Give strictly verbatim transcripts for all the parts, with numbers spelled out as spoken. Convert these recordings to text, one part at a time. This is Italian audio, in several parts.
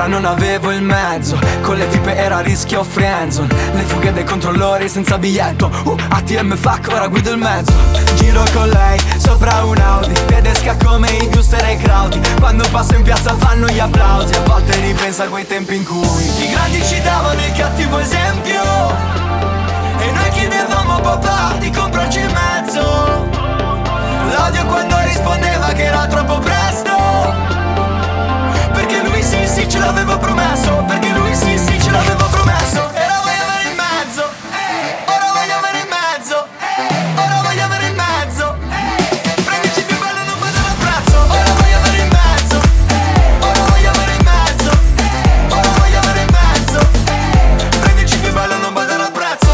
Ora non avevo il mezzo, con le tipe era rischio friendzone. Le fughe dei controllori senza biglietto, uh, A T M fuck, ora guido il mezzo. Giro con lei, sopra un Audi, tedesca come i Guster e i Crauti. Quando passo in piazza fanno gli applausi. A volte ripensa a quei tempi in cui i grandi ci davano il cattivo esempio e noi chiedevamo a papà di comprarci il mezzo. L'odio quando rispondeva che era troppo presto, perché lui sì sì ce l'avevo promesso, perché lui sì sì ce l'avevo promesso. E ora voglio avere il mezzo, ora voglio avere il mezzo, ora voglio avere il mezzo. Prendici più bello e non badare al prezzo. Ora voglio avere il mezzo, ora voglio avere il mezzo, ora voglio avere il mezzo. Prendici più bello e non badare al prezzo.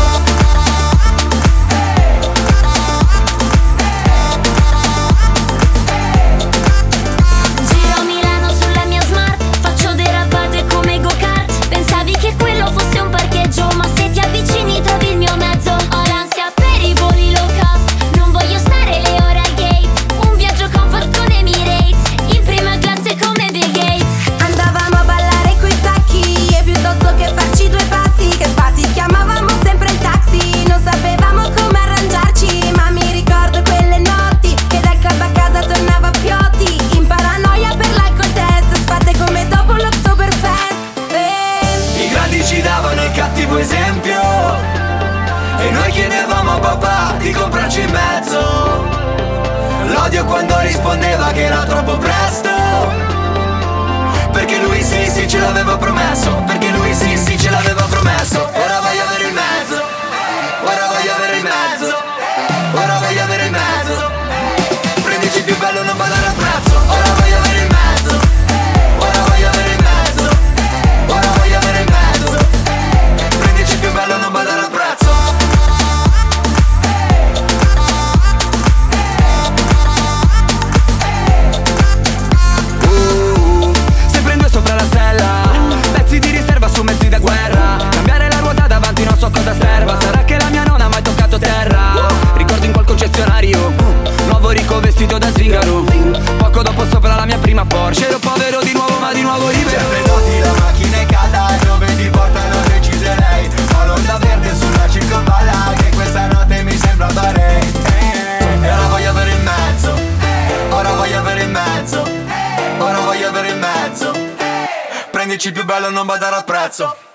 Quello fosse un parcheggio, ma se ti avvicini trovi il mio mezzo. Ho l'ansia per i voli low cost, non voglio stare le ore al gate. Un viaggio comfort con Emirates, in prima classe come Bill Gates. Andavamo a ballare coi tacchi e piuttosto che farci due passi che sbatti chiamavamo sempre il taxi. Non sapevamo come arrangiarci, ma mi ricordo quelle notti che dal club a casa tornava Piotti, in paranoia per l'alcol test, sfatte come dopo l'Oktoberfest. I grandi ci davano il cattivo esempio e noi chiedevamo a papà di comprarci in mezzo. L'odio quando rispondeva che era troppo presto, perché lui sì sì ce l'aveva promesso, perché lui sì sì ce l'aveva promesso. Ora voglio avere il mezzo, ora voglio avere il mezzo, ora voglio avere il mezzo. Prendici più bello, non badare al prezzo. Ora voglio avere il mezzo, ora voglio avere il mezzo, ora voglio avere il mezzo. Prendici più bello, non badare al prezzo. uh, Sempre in due sopra la stella, pezzi di riserva su mezzi da guerra. Cambiare la ruota davanti non so cosa serva. Sarà che la mia non ha mai toccato terra. Ricordo in quel concessionario, nuovo ricco vestito da zingaro. Poco dopo sopra la mia prima Porsche. Ero povero di nuovo ma di nuovo libero. Sempre noti, la macchina è calda, dove ti portano deciderei. Ho l'onda verde sulla circonvalla che questa notte mi sembra Bahrain. E ora voglio avere il mezzo, ora voglio avere il mezzo, ora voglio avere il mezzo. Prendici il più bello, non badare al prezzo.